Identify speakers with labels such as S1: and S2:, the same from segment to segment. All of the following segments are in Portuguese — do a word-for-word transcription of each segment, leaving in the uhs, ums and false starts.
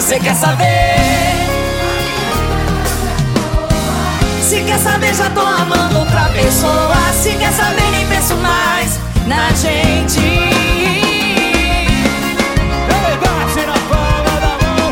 S1: você quer saber. Se quer saber, já tô amando outra pessoa. Se quer saber, nem penso mais na gente.
S2: Ei, bate na palma da mão.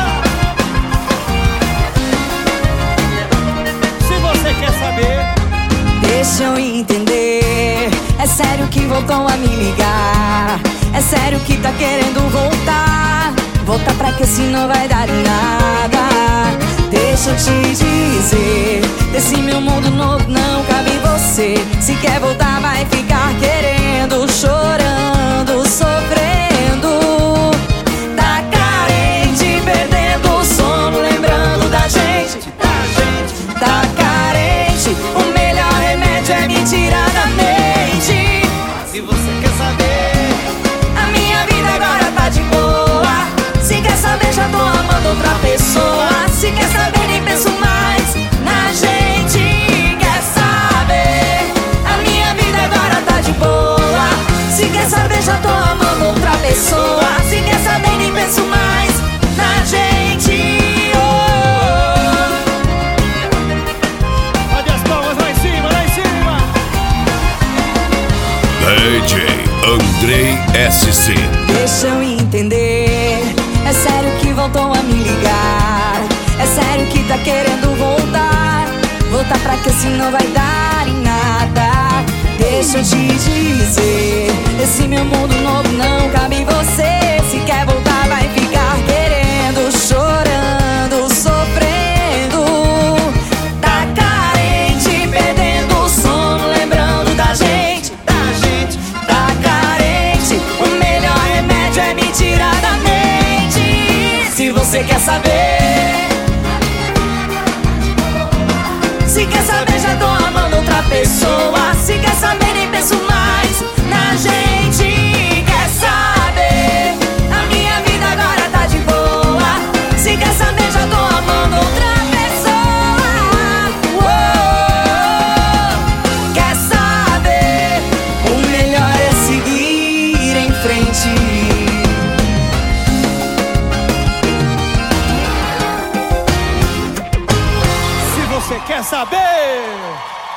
S2: Se você quer saber,
S1: deixa eu entender. É sério que voltou a me ligar? É sério que tá querendo voltar? Voltar pra que se não vai dar em nada? Deixa eu te dizer, desse meu mundo novo não cabe você. Se quer voltar vai ficar querendo, chorando, sofrendo. Tá carente, perdendo o sono, lembrando da gente, da gente. Tá carente, o melhor remédio é me tirar da mente.
S2: se você quer saber,
S1: A minha vida agora tá de boa. Se quer saber, já tô amando outra pessoa. Se quer saber, nem penso mais na gente. Quer saber? A minha vida agora tá de boa. Se quer saber, já tô amando outra pessoa. Se quer saber, nem penso mais na gente. Oh.
S2: Olha as palmas lá em cima, lá em cima.
S3: D J Andrei S C.
S1: Deixa eu entender. É sério que voltou a me ligar? É sério que tá querendo voltar? Voltar pra que se não vai dar em nada? Deixa eu te dizer, esse meu mundo novo não cabe em você. Se quer voltar vai ficar querendo, chorando, sofrendo. Tá carente, perdendo o sono, lembrando da gente, da gente. Tá carente, o melhor remédio é me tirar da mente. Se você quer saber, se quer saber, já tô amando outra pessoa. Se quer saber, nem penso mais na gente. Quer saber? A minha vida agora tá de boa. Se quer saber, já tô amando outra pessoa. Uou. Quer saber? O melhor é seguir em frente.
S2: Se você quer saber.